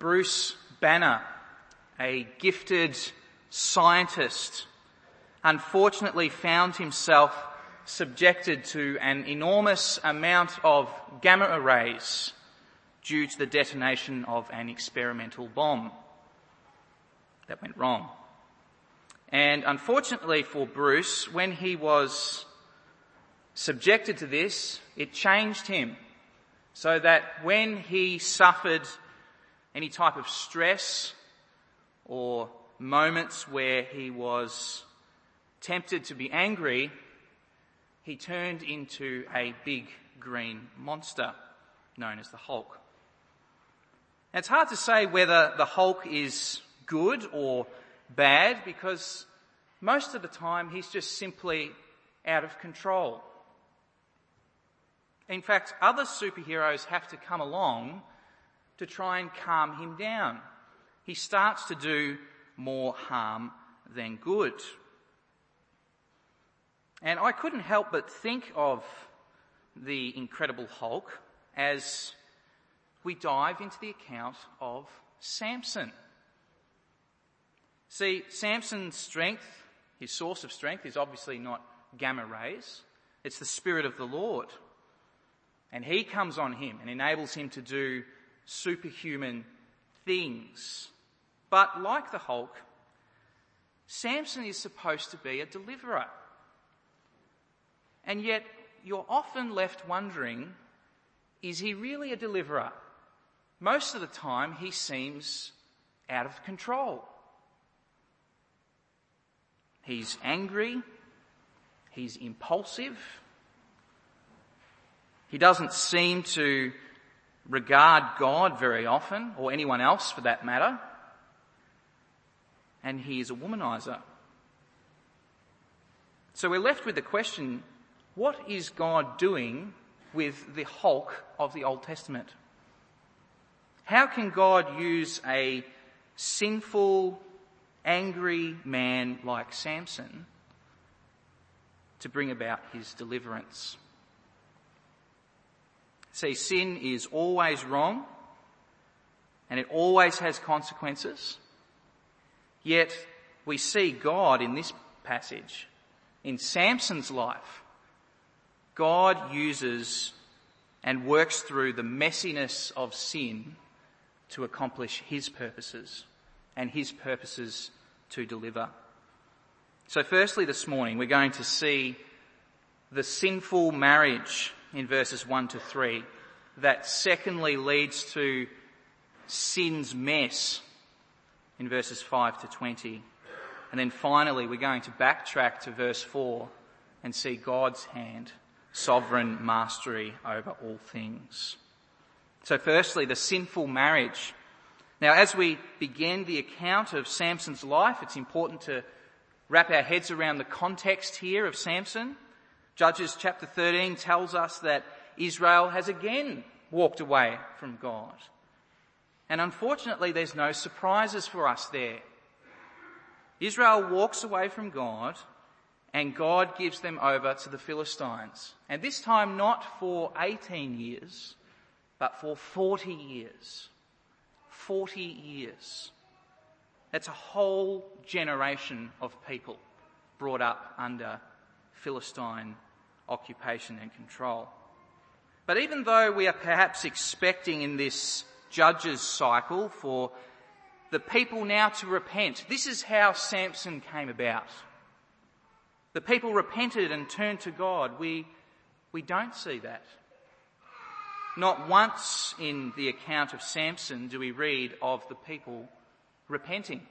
Bruce Banner, a gifted scientist, unfortunately found himself subjected to an enormous amount of gamma rays due to the detonation of an experimental bomb that went wrong. And unfortunately for Bruce, when he was subjected to this, it changed him, so that when he suffered any type of stress or moments where he was tempted to be angry, he turned into a big green monster known as the Hulk. And it's hard to say whether the Hulk is good or bad, because most of the time he's just simply out of control. In fact, other superheroes have to come along to try and calm him down. He starts to do more harm than good. And I couldn't help but think of the Incredible Hulk as we dive into the account of Samson. See, Samson's strength, his source of strength, is obviously not gamma rays. It's the Spirit of the Lord. And he comes on him and enables him to do superhuman things. But like the Hulk, Samson is supposed to be a deliverer. And yet you're often left wondering, is he really a deliverer? Most of the time he seems out of control. He's angry. He's impulsive. He doesn't seem to regard God very often, or anyone else for that matter. And he is a womanizer. So we're left with the question, what is God doing with the Hulk of the Old Testament? How can God use a sinful, angry man like Samson to bring about his deliverance? See, sin is always wrong, and it always has consequences. Yet we see God in this passage, in Samson's life. God uses and works through the messiness of sin to accomplish his purposes, and his purposes to deliver. So firstly this morning we're going to see the sinful marriage in verses 1 to 3 that secondly leads to sin's mess in verses 5 to 20. And then finally we're going to backtrack to verse 4 and see God's hand, sovereign mastery over all things. So firstly, the sinful marriage. Now, as we begin the account of Samson's life, it's important to wrap our heads around the context here of Samson. Judges chapter 13 tells us that Israel has again walked away from God. And unfortunately, there's no surprises for us there. Israel walks away from God, and God gives them over to the Philistines. And this time not for 18 years, but for 40 years. 40 years. That's a whole generation of people brought up under Philistine occupation and control. But even though we are perhaps expecting in this Judges cycle for the people now to repent, this is how Samson came about. The people repented and turned to God. We don't see that. Not once in the account of Samson do we read of the people repenting.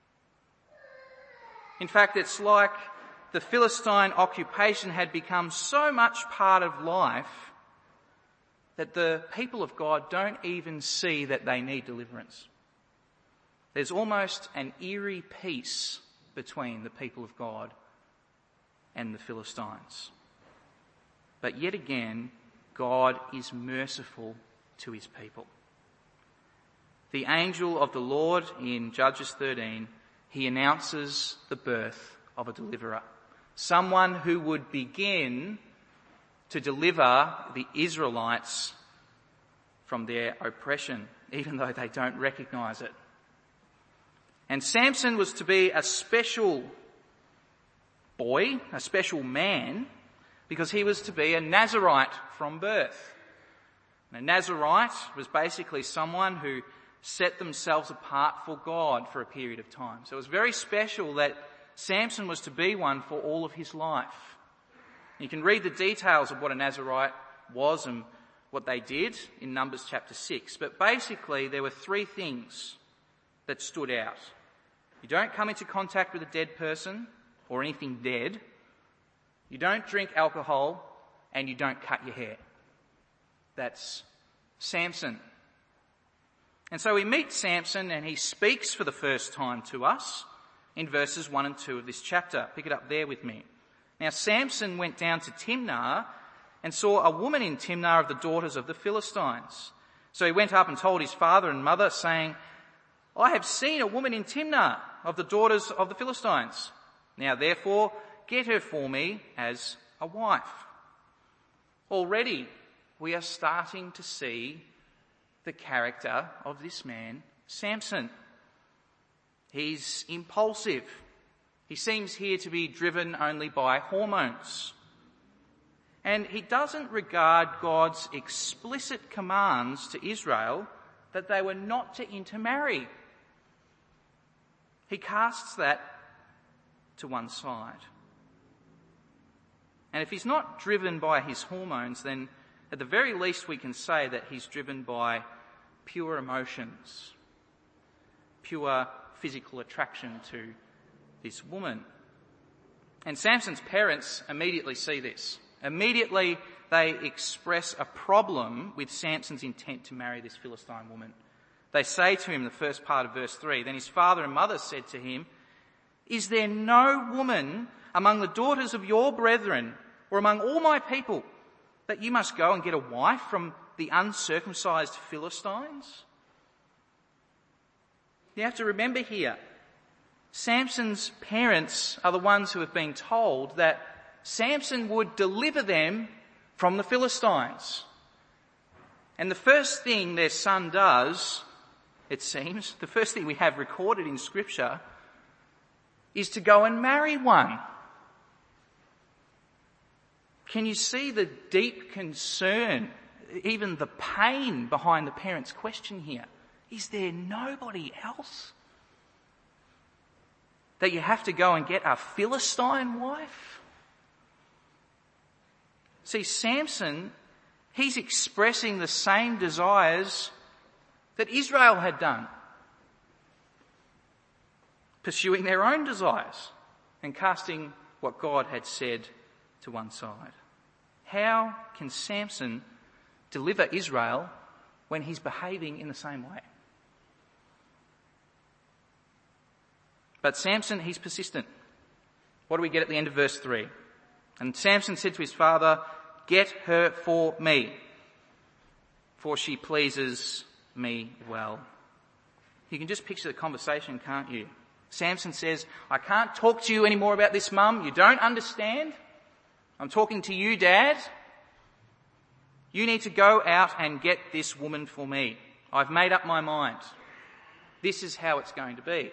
In fact, it's like the Philistine occupation had become so much part of life that the people of God don't even see that they need deliverance. There's almost an eerie peace between the people of God and the Philistines. But yet again, God is merciful to his people. The angel of the Lord in Judges 13, he announces the birth of a deliverer. Someone who would begin to deliver the Israelites from their oppression even though they don't recognise it. And Samson was to be a special boy, a special man, because he was to be a Nazirite from birth. A Nazirite was basically someone who set themselves apart for God for a period of time. So it was very special that Samson was to be one for all of his life. You can read the details of what a Nazirite was and what they did in Numbers chapter 6. But basically there were three things that stood out. You don't come into contact with a dead person or anything dead. You don't drink alcohol, and you don't cut your hair. That's Samson. And so we meet Samson, and he speaks for the first time to us in verses 1 and 2 of this chapter. Pick it up there with me. Now Samson went down to Timnah and saw a woman in Timnah of the daughters of the Philistines. So he went up and told his father and mother, saying, I have seen a woman in Timnah of the daughters of the Philistines. Now therefore, get her for me as a wife. Already we are starting to see the character of this man, Samson. He's impulsive. He seems here to be driven only by hormones. And he doesn't regard God's explicit commands to Israel that they were not to intermarry. He casts that to one side. And if he's not driven by his hormones, then at the very least we can say that he's driven by pure emotions, pure physical attraction to this woman. And Samson's parents immediately see this. Immediately they express a problem with Samson's intent to marry this Philistine woman. They say to him, the first part of verse 3, then his father and mother said to him, is there no woman among the daughters of your brethren or among all my people that you must go and get a wife from the uncircumcised Philistines? You have to remember here, Samson's parents are the ones who have been told that Samson would deliver them from the Philistines. And the first thing their son does, it seems, the first thing we have recorded in Scripture is to go and marry one. Can you see the deep concern, even the pain behind the parents' question here? Is there nobody else that you have to go and get a Philistine wife? See, Samson, he's expressing the same desires that Israel had done, pursuing their own desires and casting what God had said to one side. How can Samson deliver Israel when he's behaving in the same way? But Samson, he's persistent. What do we get at the end of verse 3? And Samson said to his father, get her for me, for she pleases me well. You can just picture the conversation, can't you? Samson says, I can't talk to you anymore about this, Mum. You don't understand. I'm talking to you, Dad. You need to go out and get this woman for me. I've made up my mind. This is how it's going to be.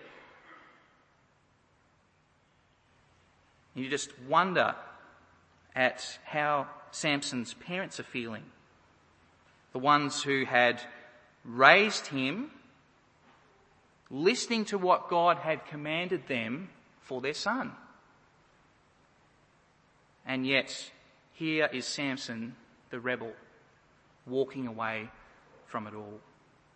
You just wonder at how Samson's parents are feeling. The ones who had raised him, listening to what God had commanded them for their son. And yet, here is Samson, the rebel, walking away from it all.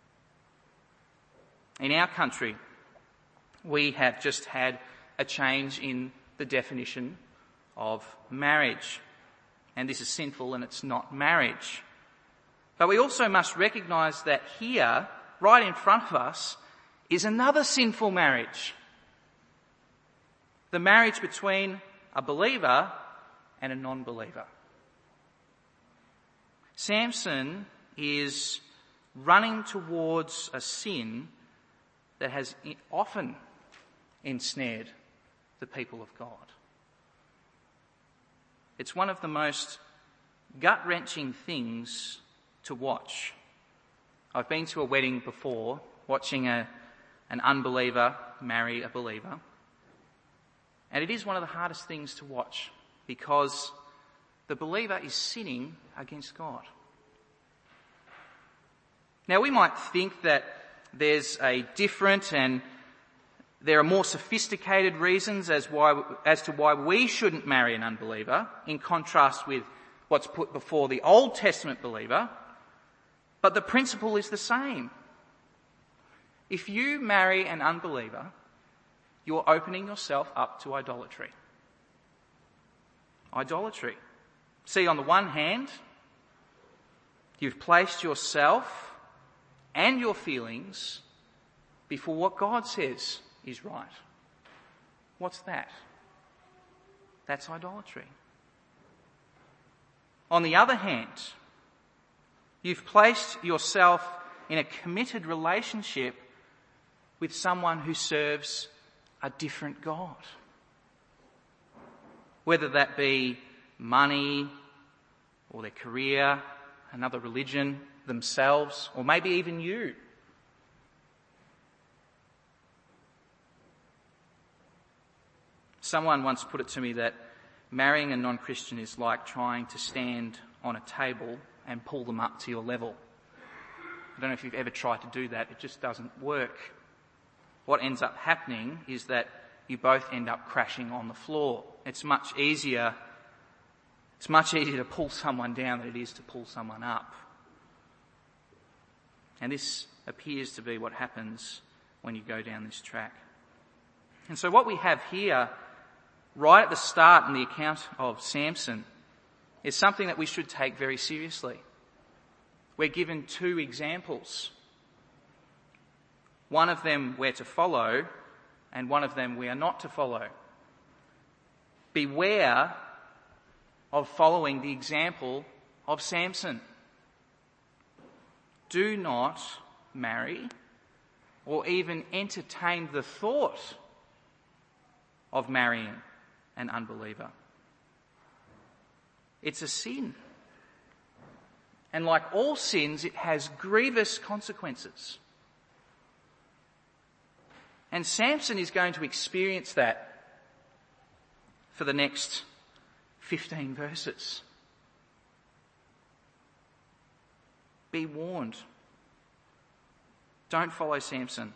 In our country, we have just had a change in the definition of marriage. And this is sinful and it's not marriage. But we also must recognise that here, right in front of us, is another sinful marriage. The marriage between a believer and a non-believer. Samson is running towards a sin that has often ensnared the people of God. It's one of the most gut-wrenching things to watch I've been to a wedding before, watching an unbeliever marry a believer. And it is one of the hardest things to watch because the believer is sinning against God. Now we might think that there's a different and there are more sophisticated reasons as to why we shouldn't marry an unbeliever, in contrast with what's put before the Old Testament believer, but the principle is the same. If you marry an unbeliever, you're opening yourself up to idolatry. Idolatry. See, on the one hand, you've placed yourself and your feelings before what God says is right. What's that? That's idolatry. On the other hand, you've placed yourself in a committed relationship with someone who serves a different God. Whether that be money or their career, another religion, themselves, or maybe even you. Someone once put it to me that marrying a non-Christian is like trying to stand on a table and pull them up to your level. I don't know if you've ever tried to do that. It just doesn't work. What ends up happening is that you both end up crashing on the floor. It's much easier to pull someone down than it is to pull someone up. And this appears to be what happens when you go down this track. And so what we have here, right at the start in the account of Samson, is something that we should take very seriously. We're given two examples. One of them we're to follow, and one of them we are not to follow. Beware of following the example of Samson. Do not marry or even entertain the thought of marrying an unbeliever. It's a sin. And like all sins, it has grievous consequences. And Samson is going to experience that for the next 15 verses. Be warned. Don't follow Samson.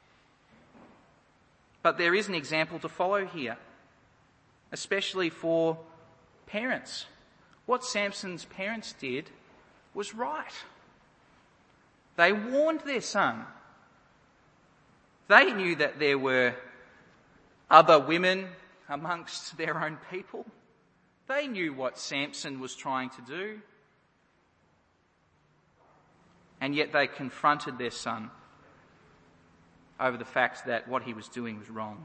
But there is an example to follow here, especially for parents. What Samson's parents did was right. They warned their son. They knew that there were other women amongst their own people. They knew what Samson was trying to do. And yet they confronted their son over the fact that what he was doing was wrong.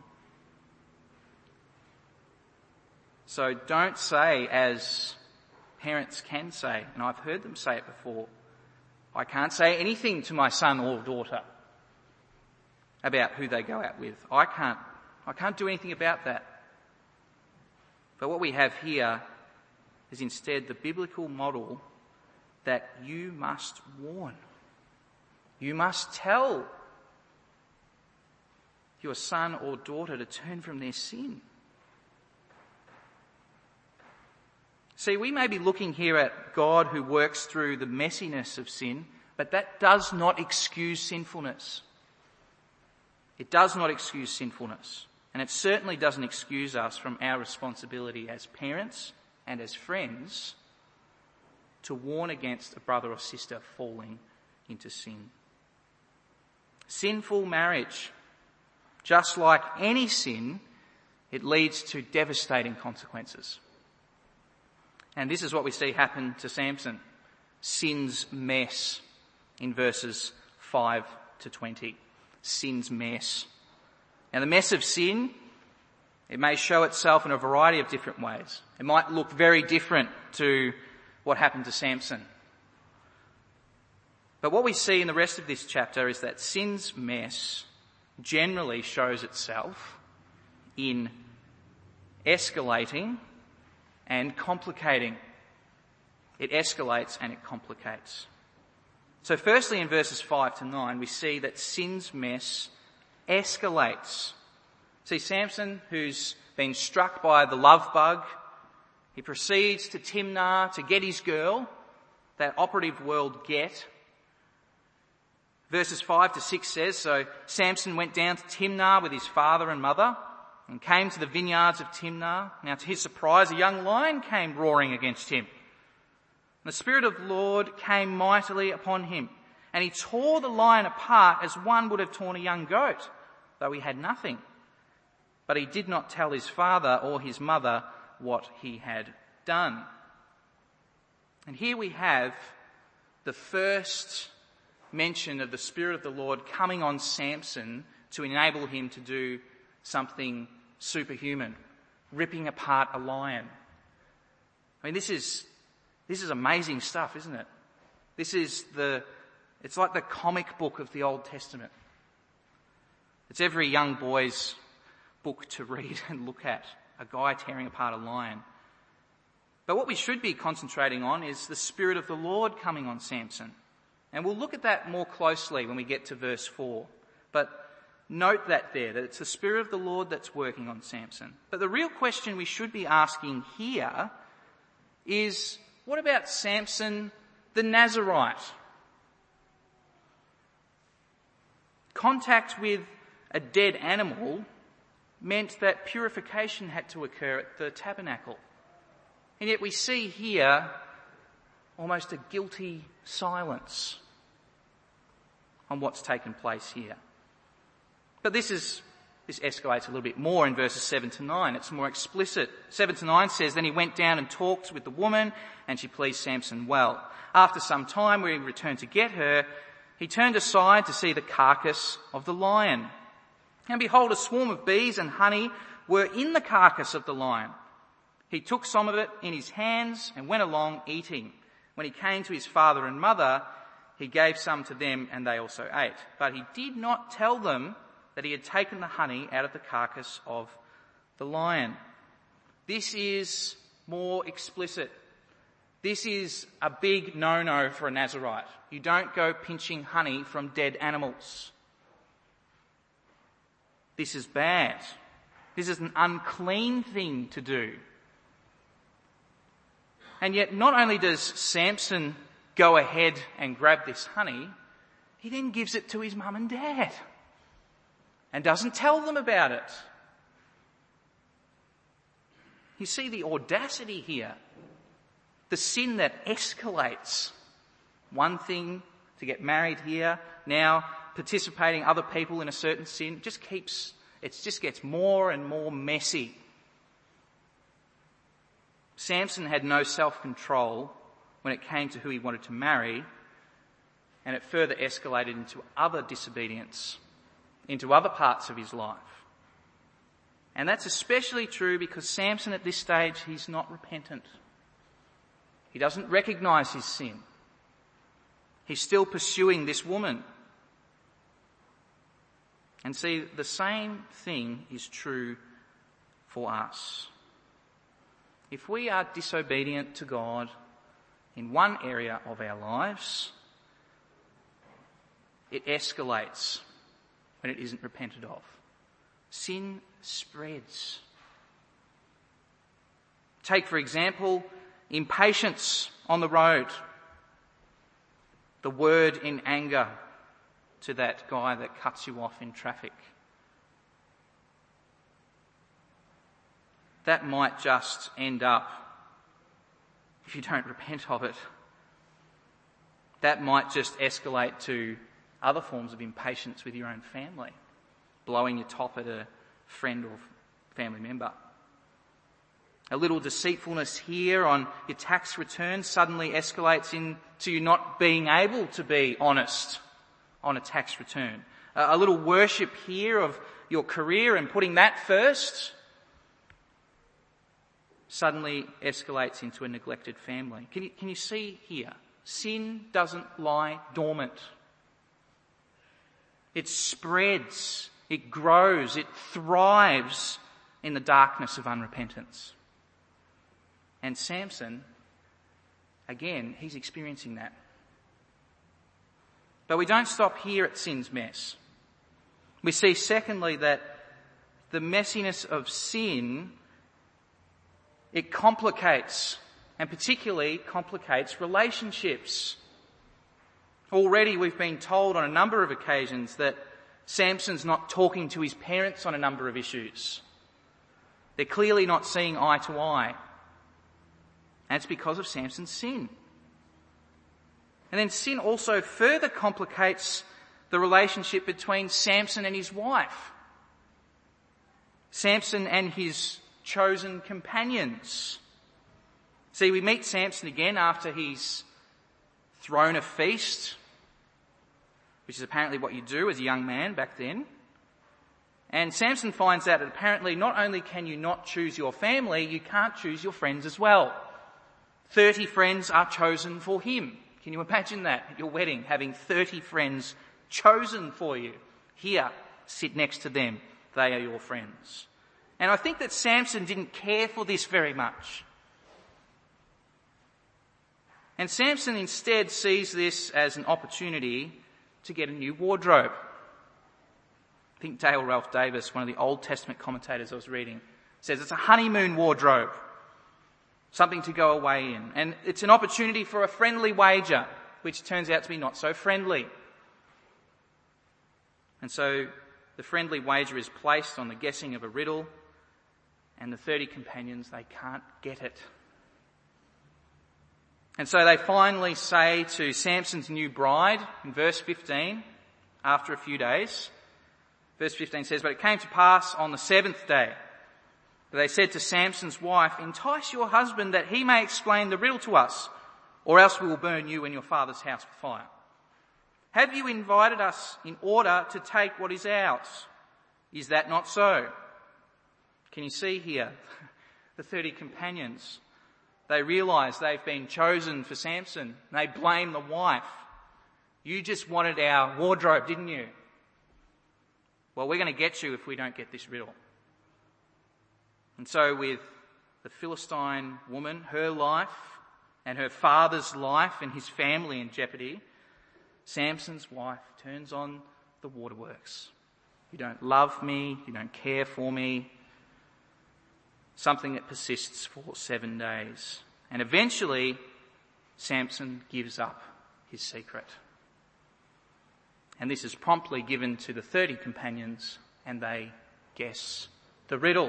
So don't say, as parents can say, and I've heard them say it before, I can't say anything to my son or daughter about who they go out with. I can't do anything about that. But what we have here is instead the biblical model that you must warn. You must tell your son or daughter to turn from their sin. See, we may be looking here at God who works through the messiness of sin, but that does not excuse sinfulness. It does not excuse sinfulness. And it certainly doesn't excuse us from our responsibility as parents and as friends to warn against a brother or sister falling into sin. Sinful marriage, just like any sin, it leads to devastating consequences. And this is what we see happen to Samson. Sin's mess in verses 5 to 20. Sin's mess. Now the mess of sin, it may show itself in a variety of different ways. It might look very different to what happened to Samson. But what we see in the rest of this chapter is that sin's mess generally shows itself in escalating and complicating. It escalates and it complicates. So firstly, in verses 5 to 9, we see that sin's mess escalates. See, Samson, who's been struck by the love bug, he proceeds to Timnah to get his girl, that operative word get. Verses 5 to 6 says, so Samson went down to Timnah with his father and mother and came to the vineyards of Timnah. Now to his surprise, a young lion came roaring against him. The Spirit of the Lord came mightily upon him, and he tore the lion apart as one would have torn a young goat, though he had nothing. But he did not tell his father or his mother what he had done. And here we have the first mention of the Spirit of the Lord coming on Samson to enable him to do something superhuman, ripping apart a lion. I mean, this is amazing stuff, isn't it? It's like the comic book of the Old Testament. It's every young boy's book to read and look at, a guy tearing apart a lion. But what we should be concentrating on is the Spirit of the Lord coming on Samson. And we'll look at that more closely when we get to verse 4. But note that it's the Spirit of the Lord that's working on Samson. But the real question we should be asking here is, what about Samson the Nazarite? Contact with a dead animal meant that purification had to occur at the tabernacle. And yet we see here almost a guilty silence on what's taken place here. But this escalates a little bit more in verses 7 to 9. It's more explicit. 7 to 9 says, then he went down and talked with the woman, and she pleased Samson well. After some time, when he returned to get her, he turned aside to see the carcass of the lion. And behold, a swarm of bees and honey were in the carcass of the lion. He took some of it in his hands and went along eating. When he came to his father and mother, he gave some to them, and they also ate. But he did not tell them that he had taken the honey out of the carcass of the lion. This is more explicit. This is a big no-no for a Nazarite. You don't go pinching honey from dead animals. This is bad. This is an unclean thing to do. And yet not only does Samson go ahead and grab this honey, he then gives it to his mum and dad and doesn't tell them about it. You see the audacity here, the sin that escalates. One thing to get married here, now participating other people in a certain sin, it just gets more and more messy. Samson had no self-control when it came to who he wanted to marry, and it further escalated into other disobedience, into other parts of his life. And that's especially true because Samson at this stage, he's not repentant. He doesn't recognise his sin. He's still pursuing this woman. And see, the same thing is true for us. If we are disobedient to God in one area of our lives, it escalates when it isn't repented of. Sin spreads. Take, for example, impatience on the road. The word in anger to that guy that cuts you off in traffic. That might just end up, if you don't repent of it, that might just escalate to other forms of impatience with your own family, blowing your top at a friend or family member. A little deceitfulness here on your tax return suddenly escalates into you not being able to be honest on a tax return. A little worship here of your career and putting that first suddenly escalates into a neglected family. Can you see here? Sin doesn't lie dormant. It spreads, it grows, it thrives in the darkness of unrepentance. And Samson, again, he's experiencing that. But we don't stop here at sin's mess. We see, secondly, that the messiness of sin, it complicates, and particularly complicates relationships. Already we've been told on a number of occasions that Samson's not talking to his parents on a number of issues. They're clearly not seeing eye to eye. And it's because of Samson's sin. And then sin also further complicates the relationship between Samson and his wife. Samson and his chosen companions. See, we meet Samson again after he's thrown a feast, which is apparently what you do as a young man back then. And Samson finds out that apparently not only can you not choose your family, you can't choose your friends as well. 30 friends are chosen for him. Can you imagine that at your wedding, having 30 friends chosen for you? Here, sit next to them. They are your friends. And I think that Samson didn't care for this very much. And Samson instead sees this as an opportunity to get a new wardrobe. I think Dale Ralph Davis, one of the Old Testament commentators I was reading, says it's a honeymoon wardrobe. Something to go away in. And it's an opportunity for a friendly wager, which turns out to be not so friendly. And so the friendly wager is placed on the guessing of a riddle, and the 30 companions, they can't get it. And so they finally say to Samson's new bride, in verse 15, after a few days, verse 15 says, "But it came to pass on the 7th day, that they said to Samson's wife, 'Entice your husband that he may explain the riddle to us, or else we will burn you and your father's house with fire. Have you invited us in order to take what is ours? Is that not so?'" Can you see here the 30 companions? They realise they've been chosen for Samson. They blame the wife. "You just wanted our wardrobe, didn't you? Well, we're going to get you if we don't get this riddle." And so with the Philistine woman, her life and her father's life and his family in jeopardy, Samson's wife turns on the waterworks. "You don't love me, you don't care for me." Something that persists for 7 days. And eventually, Samson gives up his secret. And this is promptly given to the 30 companions, and they guess the riddle.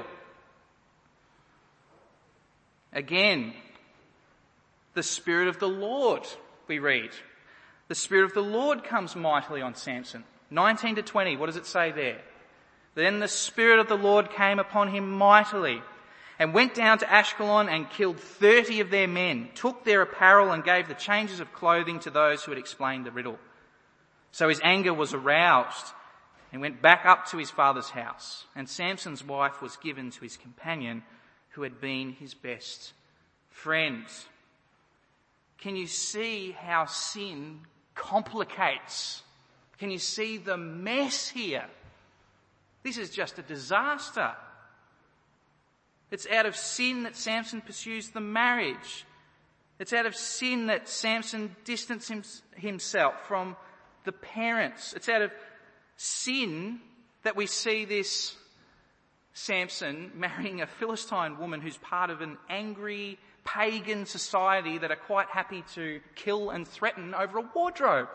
Again, the Spirit of the Lord, we read. The Spirit of the Lord comes mightily on Samson. 19 to 20, what does it say there? "Then the Spirit of the Lord came upon him mightily, and went down to Ashkelon and killed 30 of their men, took their apparel and gave the changes of clothing to those who had explained the riddle. So his anger was aroused and went back up to his father's house, and Samson's wife was given to his companion who had been his best friend." Can you see how sin complicates? Can you see the mess here? This is just a disaster. It's out of sin that Samson pursues the marriage. It's out of sin that Samson distances himself from the parents. It's out of sin that we see this Samson marrying a Philistine woman who's part of an angry pagan society that are quite happy to kill and threaten over a wardrobe.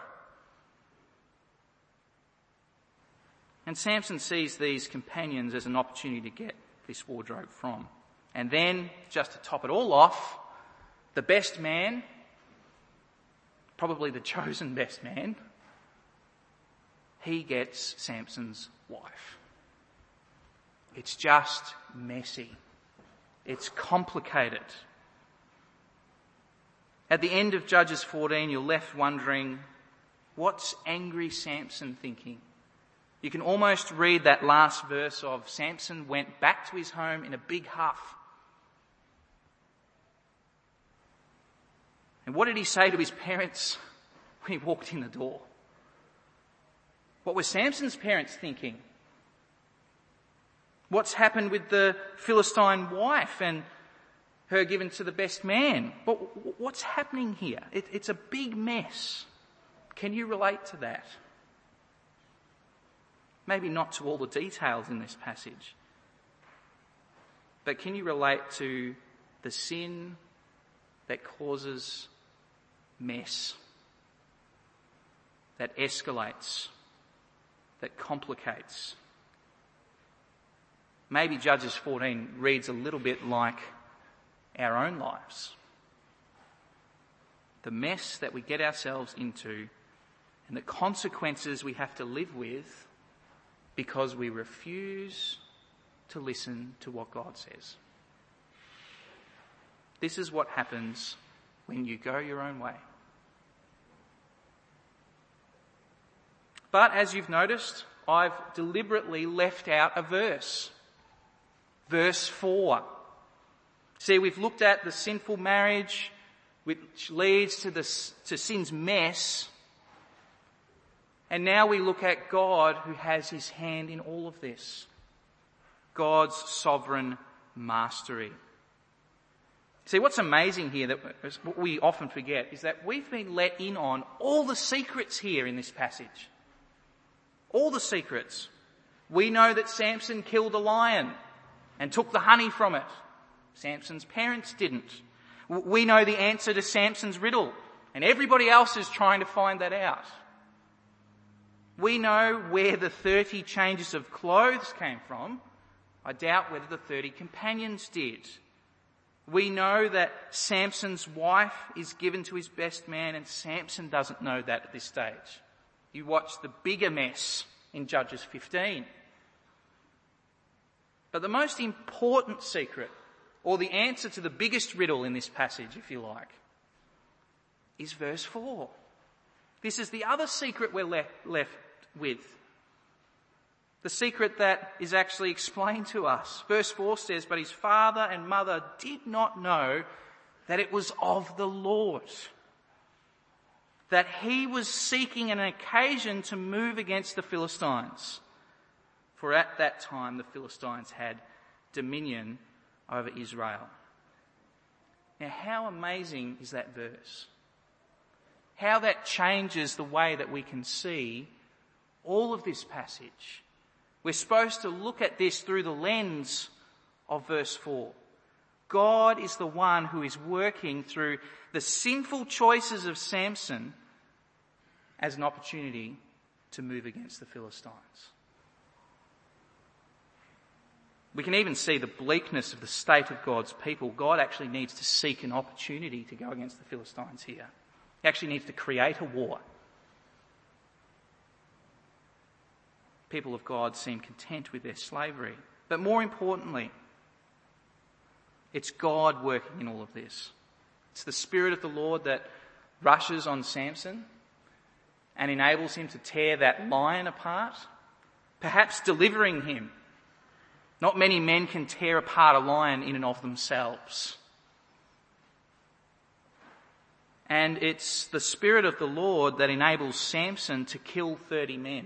And Samson sees these companions as an opportunity to get this wardrobe from. And then, just to top it all off, the best man, probably the chosen best man, he gets Samson's wife. It's just messy. It's complicated. At the end of Judges 14, you're left wondering, what's angry Samson thinking? You can almost read that last verse of Samson went back to his home in a big huff. And what did he say to his parents when he walked in the door? What were Samson's parents thinking? What's happened with the Philistine wife and her given to the best man? What's happening here? It's a big mess. Can you relate to that? Maybe not to all the details in this passage, but can you relate to the sin that causes mess, that escalates, that complicates? Maybe Judges 14 reads a little bit like our own lives. The mess that we get ourselves into and the consequences we have to live with because we refuse to listen to what God says. This is what happens when you go your own way. But as you've noticed, I've deliberately left out a verse. Verse 4. See, we've looked at the sinful marriage which leads to sin's mess. And now we look at God who has his hand in all of this. God's sovereign mastery. See, what's amazing here, that what we often forget, is that we've been let in on all the secrets here in this passage. All the secrets. We know that Samson killed a lion and took the honey from it. Samson's parents didn't. We know the answer to Samson's riddle, and everybody else is trying to find that out. We know where the 30 changes of clothes came from. I doubt whether the 30 companions did. We know that Samson's wife is given to his best man, and Samson doesn't know that at this stage. You watch the bigger mess in Judges 15. But the most important secret, or the answer to the biggest riddle in this passage, if you like, is verse 4. This is the other secret we're left with. The secret that is actually explained to us. Verse 4 says, "But his father and mother did not know that it was of the Lord, that he was seeking an occasion to move against the Philistines. For at that time the Philistines had dominion over Israel." Now, how amazing is that verse? How that changes the way that we can see all of this passage. We're supposed to look at this through the lens of verse 4. God is the one who is working through the sinful choices of Samson as an opportunity to move against the Philistines. We can even see the bleakness of the state of God's people. God actually needs to seek an opportunity to go against the Philistines here. He actually needs to create a war. People of God seem content with their slavery. But more importantly, it's God working in all of this. It's the Spirit of the Lord that rushes on Samson and enables him to tear that lion apart, perhaps delivering him. Not many men can tear apart a lion in and of themselves. And it's the Spirit of the Lord that enables Samson to kill 30 men.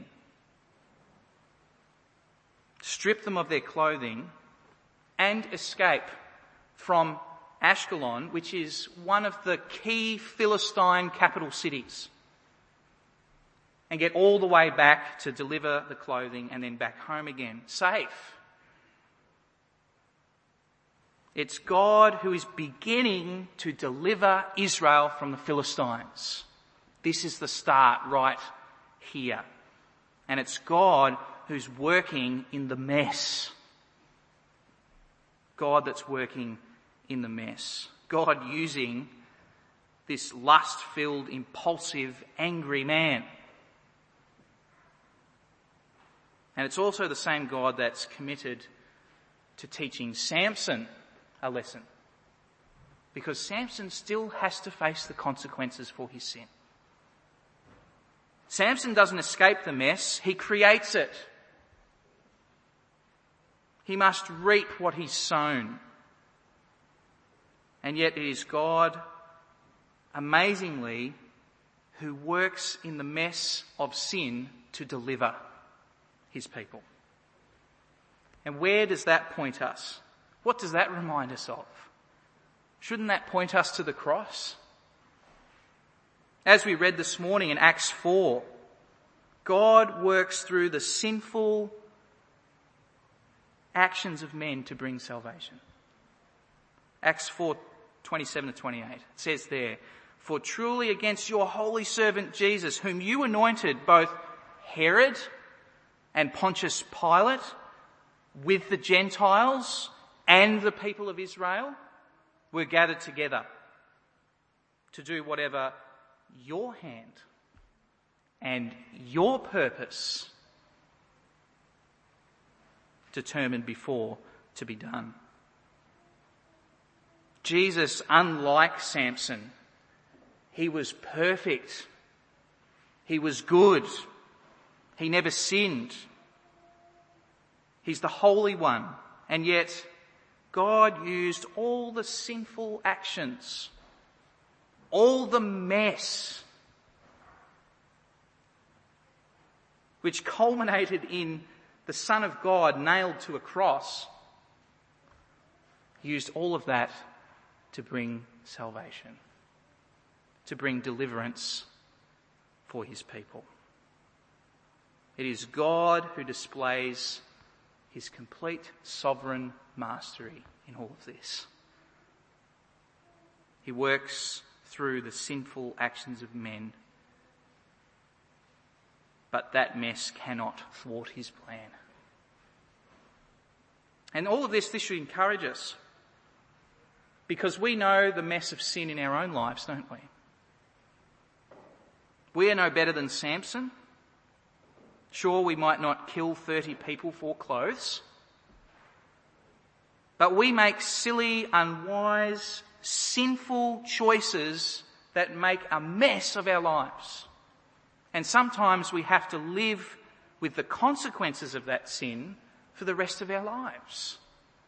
Strip them of their clothing and escape from Ashkelon, which is one of the key Philistine capital cities, and get all the way back to deliver the clothing and then back home again, safe. It's God who is beginning to deliver Israel from the Philistines. This is the start right here. And it's God who's working in the mess. God that's working in the mess. God using this lust-filled, impulsive, angry man. And it's also the same God that's committed to teaching Samson a lesson. Because Samson still has to face the consequences for his sin. Samson doesn't escape the mess, he creates it. He must reap what he's sown. And yet it is God, amazingly, who works in the mess of sin to deliver his people. And where does that point us? What does that remind us of? Shouldn't that point us to the cross? As we read this morning in Acts 4, God works through the sinful actions of men to bring salvation. Acts 4:27-28. It says there, "For truly against your holy servant Jesus, whom you anointed, both Herod and Pontius Pilate, with the Gentiles and the people of Israel, were gathered together to do whatever your hand and your purpose determined before to be done." Jesus, unlike Samson, he was perfect. He was good. He never sinned. He's the Holy One. And yet, God used all the sinful actions, all the mess, which culminated in the Son of God nailed to a cross. He used all of that to bring salvation, to bring deliverance for his people. It is God who displays his complete sovereign mastery in all of this. He works through the sinful actions of men, but that mess cannot thwart his plan. And all of this should encourage us, because we know the mess of sin in our own lives, don't we? We are no better than Samson. Sure, we might not kill 30 people for clothes, but we make silly, unwise, sinful choices that make a mess of our lives. And sometimes we have to live with the consequences of that sin for the rest of our lives.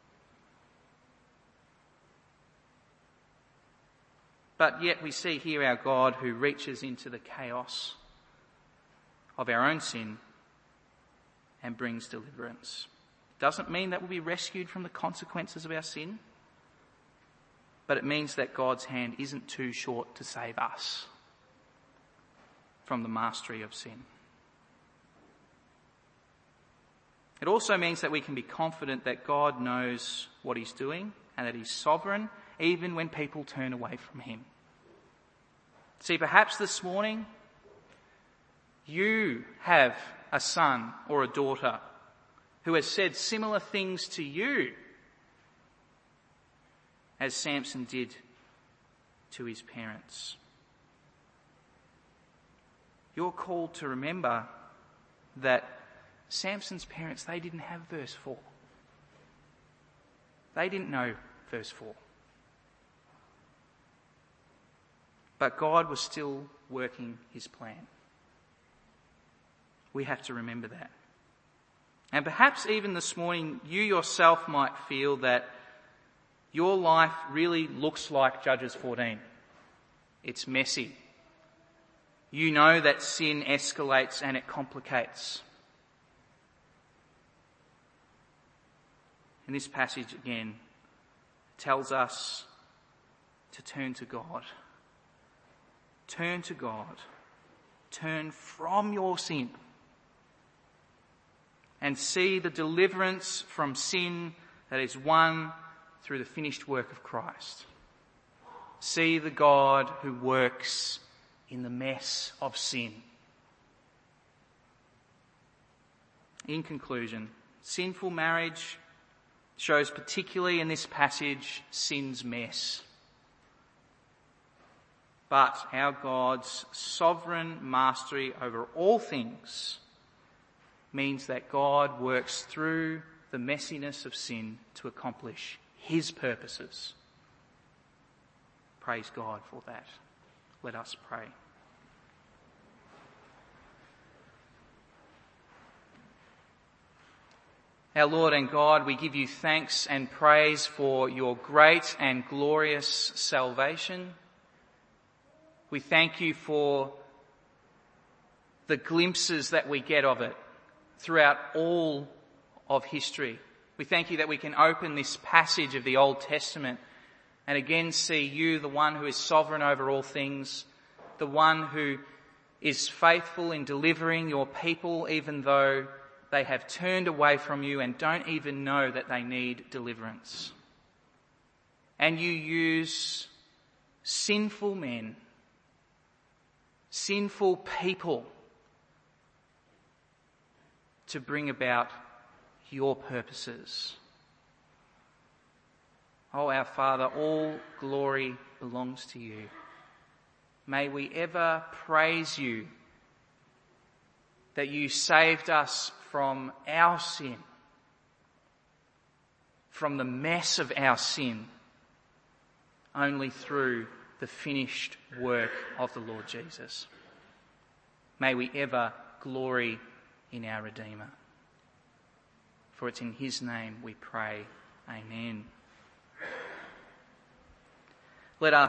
But yet we see here our God who reaches into the chaos of our own sin and brings deliverance. Doesn't mean that we'll be rescued from the consequences of our sin, but it means that God's hand isn't too short to save us from the mastery of sin. It also means that we can be confident that God knows what he's doing and that he's sovereign, even when people turn away from him. See, perhaps this morning you have a son or a daughter who has said similar things to you as Samson did to his parents. You're called to remember that Samson's parents, they didn't have verse 4. They didn't know verse 4. But God was still working his plan. We have to remember that. And perhaps even this morning, you yourself might feel that your life really looks like Judges 14. It's messy. You know that sin escalates and it complicates. And this passage again tells us to turn to God. Turn to God. Turn from your sin and see the deliverance from sin that is won through the finished work of Christ. See the God who works in the mess of sin. In conclusion, sinful marriage shows particularly in this passage sin's mess. But our God's sovereign mastery over all things means that God works through the messiness of sin to accomplish his purposes. Praise God for that. Let us pray. Our Lord and God, we give you thanks and praise for your great and glorious salvation. We thank you for the glimpses that we get of it throughout all of history. We thank you that we can open this passage of the Old Testament and again see you, the one who is sovereign over all things, the one who is faithful in delivering your people even though they have turned away from you and don't even know that they need deliverance. And you use sinful men, sinful people to bring about your purposes. Oh, our Father, all glory belongs to you. May we ever praise you that you saved us from our sin, from the mess of our sin, only through the finished work of the Lord Jesus. May we ever glory in our Redeemer. For it's in his name we pray. Amen. Let us